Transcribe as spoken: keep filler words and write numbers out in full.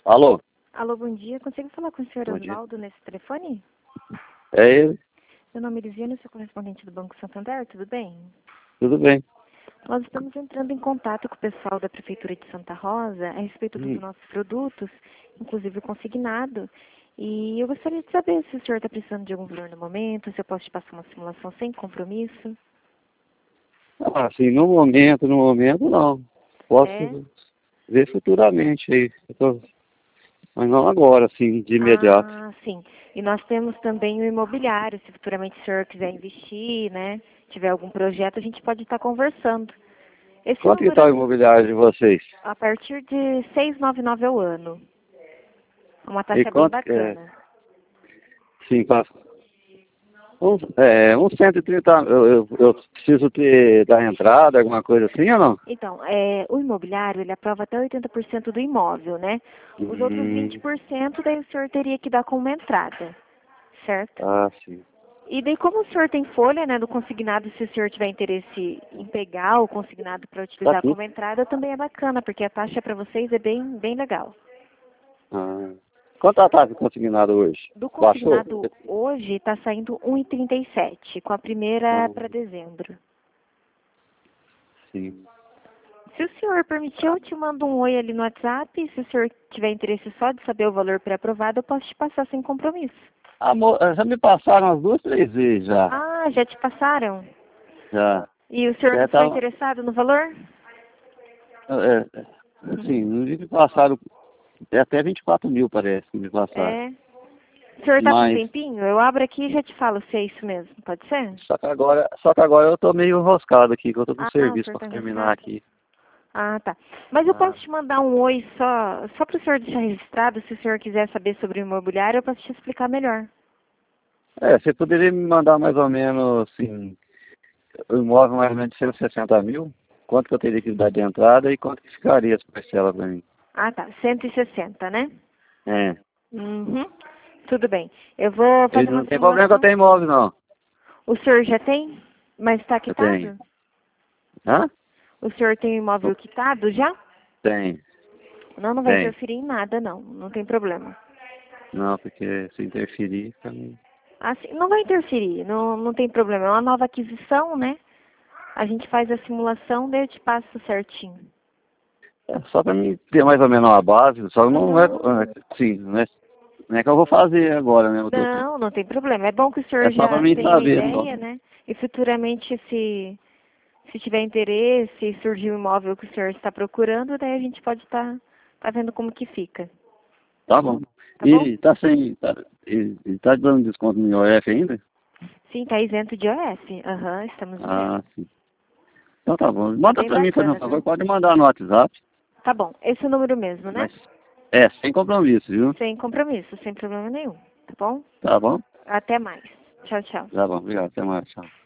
Alô? Alô, bom dia. Consigo falar com o senhor Bom dia. Osvaldo nesse telefone? É ele? Meu nome é Lisiane, sou correspondente do Banco Santander, tudo bem? Tudo bem. Nós estamos entrando em contato com o pessoal da Prefeitura de Santa Rosa a respeito dos Hum. nossos produtos, inclusive o consignado. E eu gostaria de saber se o senhor está precisando de algum valor no momento, se eu posso te passar uma simulação sem compromisso. Ah, assim, no momento, no momento não. Posso É? ver futuramente aí. Eu tô- Mas não agora, assim, de imediato. Ah, sim. E nós temos também o imobiliário, se futuramente o senhor quiser investir, né? Tiver algum projeto, a gente pode estar conversando. Esse Quanto que número tá o imobiliário de vocês? a partir de seiscentos e noventa e nove ao ano. Uma E taxa bem quanto que é? bacana. Sim, passa. Uns, é, uns cento e trinta, eu, eu, eu preciso ter da entrada, alguma coisa assim ou não? Então, é, o imobiliário, ele aprova até oitenta por cento do imóvel, né? Os outros vinte Hum, por cento daí o senhor teria que dar como entrada, certo? ah, sim. E daí como o senhor tem folha, né, do consignado, se o senhor tiver interesse em pegar o consignado para Tá utilizar aqui. como entrada, também é bacana, porque a taxa para vocês é bem, bem legal. Ah. Quanto a taxa consignada hoje? Do Baixou? consignado hoje está saindo um e trinta e sete, com a primeira Ah, para dezembro. sim. Se o senhor permitir, eu te mando um oi ali no WhatsApp. Se o senhor tiver interesse só de saber o valor pré-aprovado, eu posso te passar sem compromisso. Amor, já me passaram umas duas, três vezes já. Ah, já te passaram? Já. E o senhor Já não ficou tava, interessado no valor? é, é, assim, no dia que passaram, é até vinte e quatro mil parece que me passaram. É. O senhor tá com um Mas, tempinho? Eu abro aqui e já te falo se é isso mesmo. Pode ser? só que agora, só que agora eu tô meio enroscado aqui, que eu tô com Ah, o serviço senhor pra tá terminar enroscado? aqui. Ah, tá. Mas eu Ah. posso te mandar um oi só, só para o senhor deixar registrado. Se o senhor quiser saber sobre o imobiliário, eu posso te explicar melhor. É, você poderia me mandar mais ou menos, assim, o imóvel mais ou menos de cento e sessenta mil? Quanto que eu teria que dar de entrada e quanto que ficaria as parcelas pra mim? Ah, tá. cento e sessenta, né? É. Uhum. Tudo bem. Eu vou E fazer uma não tem problema que eu simulação. tenho imóvel, não. O senhor já tem? Mas está Eu tenho. quitado? Hã? O senhor tem o imóvel quitado já? Tem. Não, não vai Tem. interferir em nada, não. Não tem problema. Não, porque se interferir, fica meio... Assim, não vai interferir, não, não tem problema. É uma nova aquisição, né? A gente faz a simulação, daí eu te passo certinho. É só para mim ter mais ou menos uma base, só não é, Uhum. sim, não é, não é que eu vou fazer agora, né? Eu tô, Não, não tem problema. É bom que o senhor é só para já mim tenha uma saber, só. ideia, né? E futuramente, se, se tiver interesse e surgir um imóvel que o senhor está procurando, daí a gente pode estar tá, tá vendo como que fica. Tá bom. Tá bom? E tá sem, tá, e, e tá dando desconto no I O F ainda? Sim, tá isento de O F. Aham, estamos Ah, isento. sim. Então tá bom. É Manda bem para mim, fazendo um bacana, favor, viu? pode mandar no WhatsApp, Tá bom, esse é o número mesmo, né? mas é, sem compromisso, viu? Sem compromisso, sem problema nenhum. Tá bom? Tá bom? Até mais. Tchau, tchau. Tá bom, obrigado, até mais, tchau.